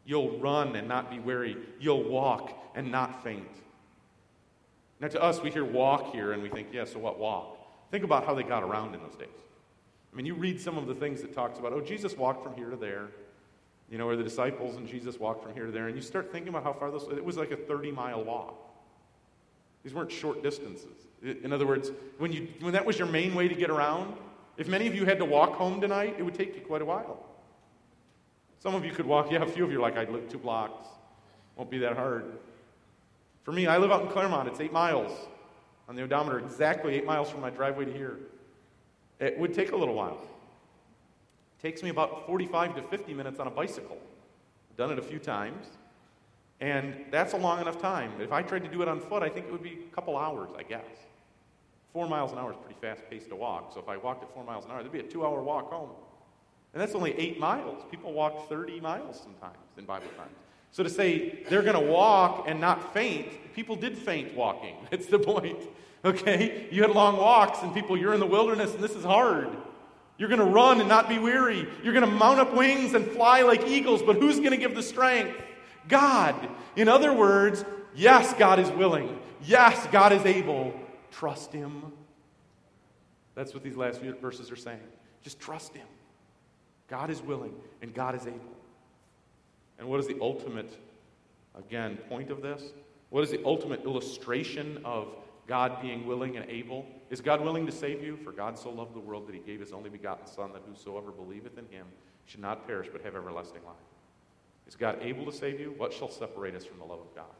You'll run and not be weary. You'll walk and not faint. Now to us, we hear walk here and we think, yeah, so what, walk? Think about how they got around in those days. I mean, you read some of the things it talks about, oh, Jesus walked from here to there. You know, or the disciples and Jesus walked from here to there. And you start thinking about how far this, it was like a thirty-mile walk. These weren't short distances. In other words, when you when that was your main way to get around, if many of you had to walk home tonight, it would take you quite a while. Some of you could walk, yeah, a few of you are like, I'd live two blocks. Won't be that hard. For me, I live out in Claremont. It's eight miles on the odometer, exactly eight miles from my driveway to here. It would take a little while. It takes me about forty-five to fifty minutes on a bicycle. I've done it a few times. And that's a long enough time. If I tried to do it on foot, I think it would be a couple hours, I guess. Four miles an hour is pretty fast pace to walk. So if I walked at four miles an hour, there'd be a two-hour walk home. And that's only eight miles. People walk thirty miles sometimes in Bible times. So to say they're going to walk and not faint, people did faint walking. That's the point. Okay? You had long walks and people, you're in the wilderness and this is hard. You're going to run and not be weary. You're going to mount up wings and fly like eagles, but who's going to give the strength? God. In other words, yes, God is willing. Yes, God is able. Trust Him. That's what these last few verses are saying. Just trust Him. God is willing and God is able. And what is the ultimate, again, point of this? What is the ultimate illustration of God being willing and able? Is God willing to save you? For God so loved the world that He gave His only begotten Son, that whosoever believeth in Him should not perish but have everlasting life. Is God able to save you? What shall separate us from the love of God?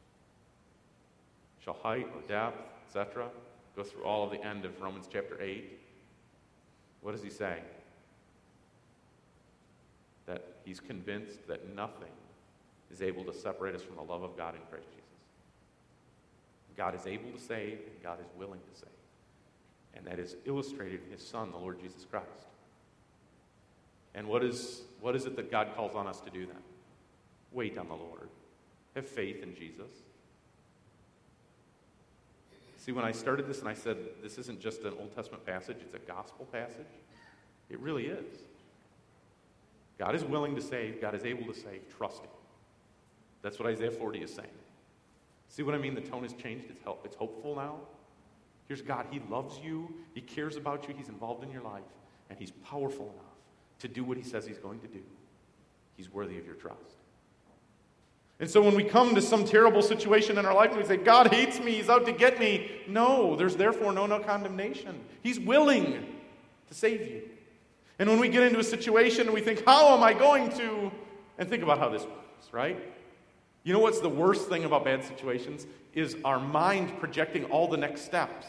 Shall height or depth, et cetera? Go through all of the end of Romans chapter eight. What does he say? That he's convinced that nothing is able to separate us from the love of God in Christ Jesus. God is able to save, and God is willing to save. And that is illustrated in His Son, the Lord Jesus Christ. And what is, what is it that God calls on us to do then? Wait on the Lord. Have faith in Jesus. See, when I started this and I said this isn't just an Old Testament passage, it's a gospel passage, it really is. God is willing to save. God is able to save. Trust Him. That's what Isaiah forty is saying. See what I mean? The tone has changed. It's, help, it's hopeful now. Here's God. He loves you. He cares about you. He's involved in your life. And He's powerful enough to do what He says He's going to do. He's worthy of your trust. And so when we come to some terrible situation in our life and we say, God hates me, He's out to get me. No, there's therefore no, no condemnation. He's willing to save you. And when we get into a situation and we think, how am I going to? And think about how this works, right? You know what's the worst thing about bad situations? Is our mind projecting all the next steps.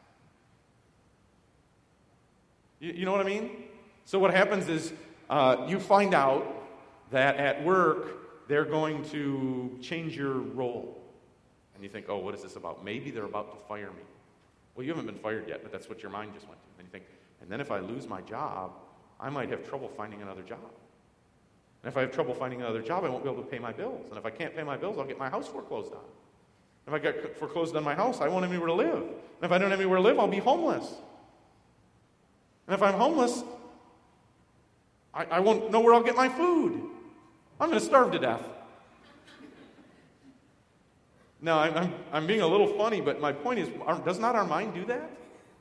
You, you know what I mean? So what happens is uh, you find out that at work they're going to change your role. And you think, oh, what is this about? Maybe they're about to fire me. Well, you haven't been fired yet, but that's what your mind just went to. And you think, and then if I lose my job, I might have trouble finding another job. And if I have trouble finding another job, I won't be able to pay my bills. And if I can't pay my bills, I'll get my house foreclosed on. If I get foreclosed on my house, I won't have anywhere to live. And if I don't have anywhere to live, I'll be homeless. And if I'm homeless, I, I won't know where I'll get my food. I'm going to starve to death. Now, I'm, I'm, I'm being a little funny, but my point is, our, does not our mind do that?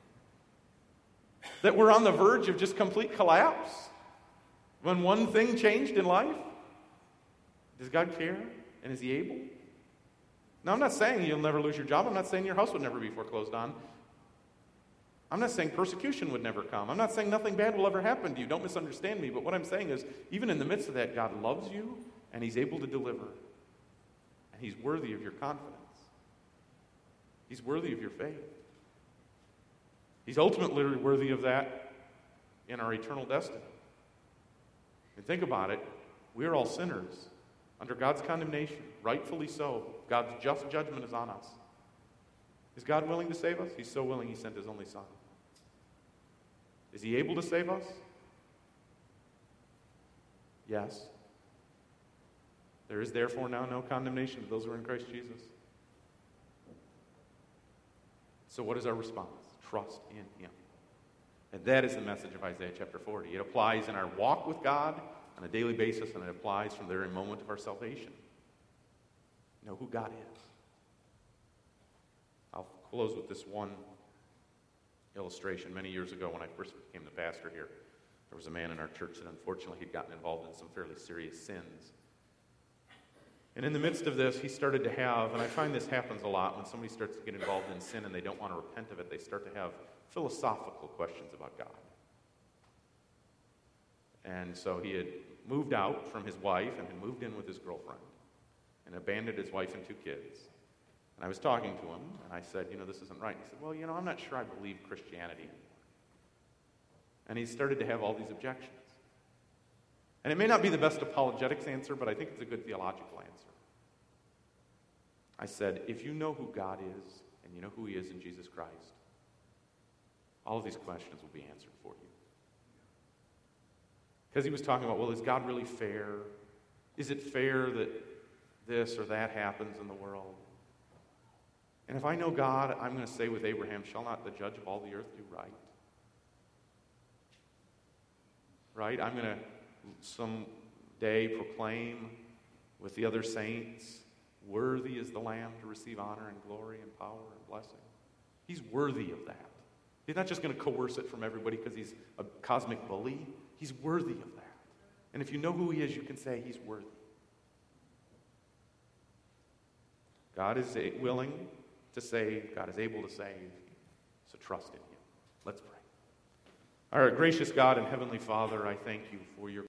That we're on the verge of just complete collapse when one thing changed in life? Does God care? And is He able? Now, I'm not saying you'll never lose your job. I'm not saying your house would never be foreclosed on. I'm not saying persecution would never come. I'm not saying nothing bad will ever happen to you. Don't misunderstand me. But what I'm saying is, even in the midst of that, God loves you, and He's able to deliver. And He's worthy of your confidence. He's worthy of your faith. He's ultimately worthy of that in our eternal destiny. And think about it. We are all sinners under God's condemnation, rightfully so. God's just judgment is on us. Is God willing to save us? He's so willing He sent His only Son. Is He able to save us? Yes. There is therefore now no condemnation to those who are in Christ Jesus. So what is our response? Trust in Him. And that is the message of Isaiah chapter forty. It applies in our walk with God on a daily basis, and it applies from the very moment of our salvation. Know who God is. I'll close with this one illustration. Many years ago, when I first became the pastor here, there was a man in our church that unfortunately he'd gotten involved in some fairly serious sins. And in the midst of this, he started to have, and I find this happens a lot, when somebody starts to get involved in sin and they don't want to repent of it, they start to have philosophical questions about God. And so he had moved out from his wife and had moved in with his girlfriend and abandoned his wife and two kids. And I was talking to him, and I said, you know, this isn't right. He said, well, you know, I'm not sure I believe Christianity anymore. And he started to have all these objections. And it may not be the best apologetics answer, but I think it's a good theological answer. I said, if you know who God is, and you know who he is in Jesus Christ, all of these questions will be answered for you. Because he was talking about, well, is God really fair? Is it fair that this or that happens in the world? And if I know God, I'm going to say with Abraham, shall not the judge of all the earth do right? Right? I'm going to someday proclaim with the other saints, worthy is the Lamb to receive honor and glory and power and blessing. He's worthy of that. He's not just going to coerce it from everybody because he's a cosmic bully. He's worthy of that. And if you know who he is, you can say he's worthy. God is willing to save. God is able to save. So trust in him. Let's pray. Our gracious God and Heavenly Father, I thank you for your